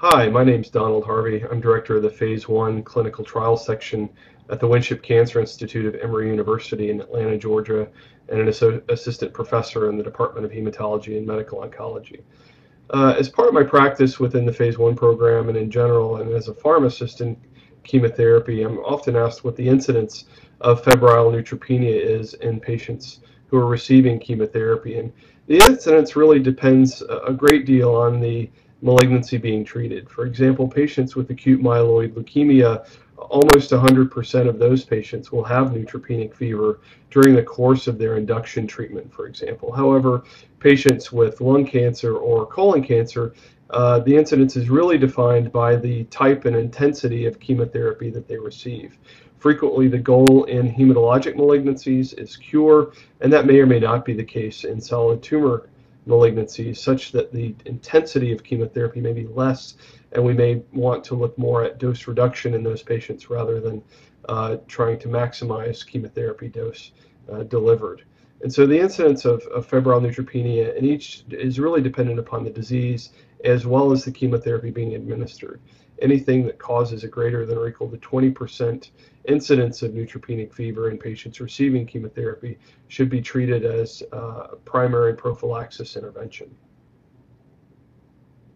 Hi, my name's Donald Harvey. I'm director of the Phase 1 Clinical Trial Section at the Winship Cancer Institute of Emory University in Atlanta, Georgia, and an assistant professor in the Department of Hematology and Medical Oncology. As part of my practice within the Phase 1 program and in general, and as a pharmacist in chemotherapy, I'm often asked what the incidence of febrile neutropenia is in patients who are receiving chemotherapy. And the incidence really depends a great deal on the malignancy being treated. For example, patients with acute myeloid leukemia, almost 100% of those patients will have neutropenic fever during the course of their induction treatment, for example. However, patients with lung cancer or colon cancer, the incidence is really defined by the type and intensity of chemotherapy that they receive. Frequently, the goal in hematologic malignancies is cure, and that may or may not be the case in solid tumor malignancies, such that the intensity of chemotherapy may be less, and we may want to look more at dose reduction in those patients rather than trying to maximize chemotherapy dose delivered. And so the incidence of febrile neutropenia in each is really dependent upon the disease as well as the chemotherapy being administered. Anything that causes a greater than or equal to 20% incidence of neutropenic fever in patients receiving chemotherapy should be treated as primary prophylaxis intervention.